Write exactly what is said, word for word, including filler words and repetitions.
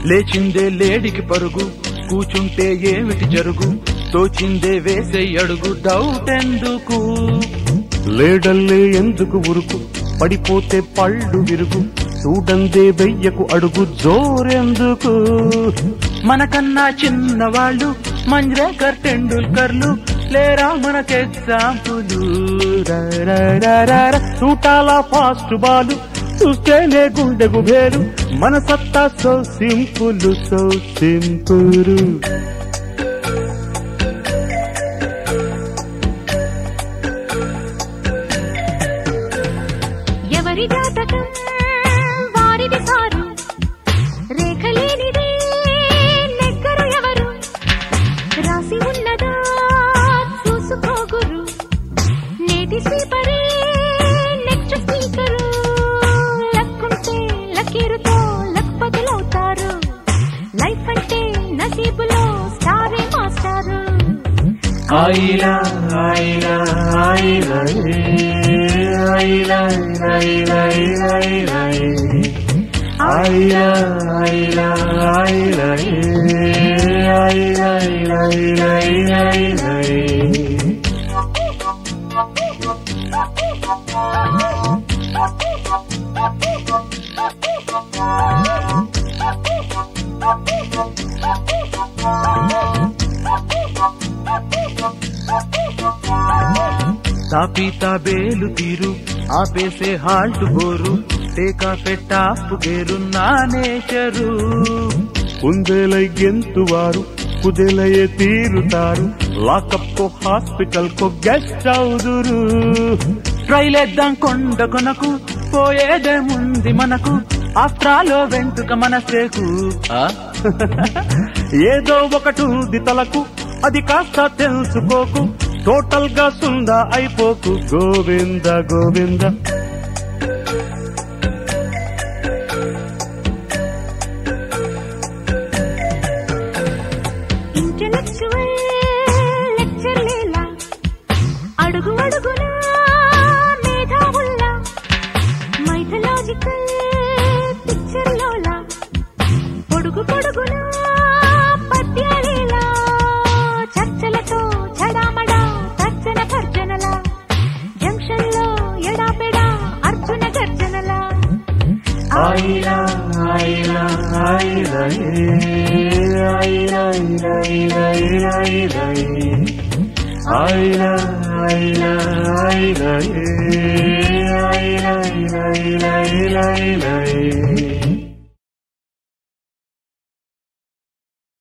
లేచిందే లేడికి పరుగు, కూచుంటే ఏమిటి జరుగు, తోచిందే వేసే అడుగు, డౌట్ ఎందుకు? లేడల్లే ఎందుకు ఉరుకు, పడిపోతే పళ్ళు విరుగు, చూడందే వెయ్యకు అడుగు, జోరెందుకు? మనకన్నా చిన్నవాళ్ళు మంజ్రేకర్ టెండూల్కర్లు లేరా మనకు ఎగ్జాంపులు? చూటాల ఫాస్ట్ బాలు చూస్తేనే గుండెకు వేరు, మన సత్తా సో సింపుల్ సో సింపుల్. ఎవరి జాతకం వారిది సారు, రేఖలేనిదే నెగ్గరు ఎవరు, రాసి ఉన్నదా చూసుకోగురు, నేటి స్వీపరే నెక్స్ట్ స్పీకరు, లక్కుంటే లకీరుతో లక్పతులవుతారు, లైఫ్ అంటే నసీబులో స్టారే మాస్టారు. ఆయిలా ఆయిలా ఆయిలా ఆయిలా ఆయిలా ఆయిలా ఆయిలా ఆయిలా ఆయిలా ఆయిలా ఆయిలా తాపీతా బేలు తీరు, ఆపేసే హాల్ట్ బోరు, టేకా పెట్టాపు గేరు నా నేచరు. కుందేలై గెంతువారు కుదేలయే తీరుతారు, లాకప్ కో హాస్పిటల్ కో గెస్ట్ అవుదురు. ట్రైలేద్దాం కొండ కొనకు, పోయేదేముంది మనకు, ఆస్ట్రాలో వెంటుక మనసేకు. ఏదో ఒకటి తలకు, అది కాస్త తెలుసుకోకు, టోటల్ గా సుందా అయిపోకు, గోవింద గోవింద. ఇంటలెక్చువల్ లెక్చర్ లేలా, అడుగు అడుగునా మేధావుల్లా, మైథలాజికల్ పిక్చర్ లోలా, పొడుగు పొడుగునా పద్యాలేలా, చర్చలతో చడామడా తర్జన భర్జనలా, జంక్షన్ లో ఎడాపెడా అర్జున గర్జనలా. ఆయిలా ఆయిలా ఆయిలా ఆయిలా ఆయిలా ఆయిలా ఆయిలా ఆయిలా ఆయిలా ఆయిలా ఆయిలా ఆయిలా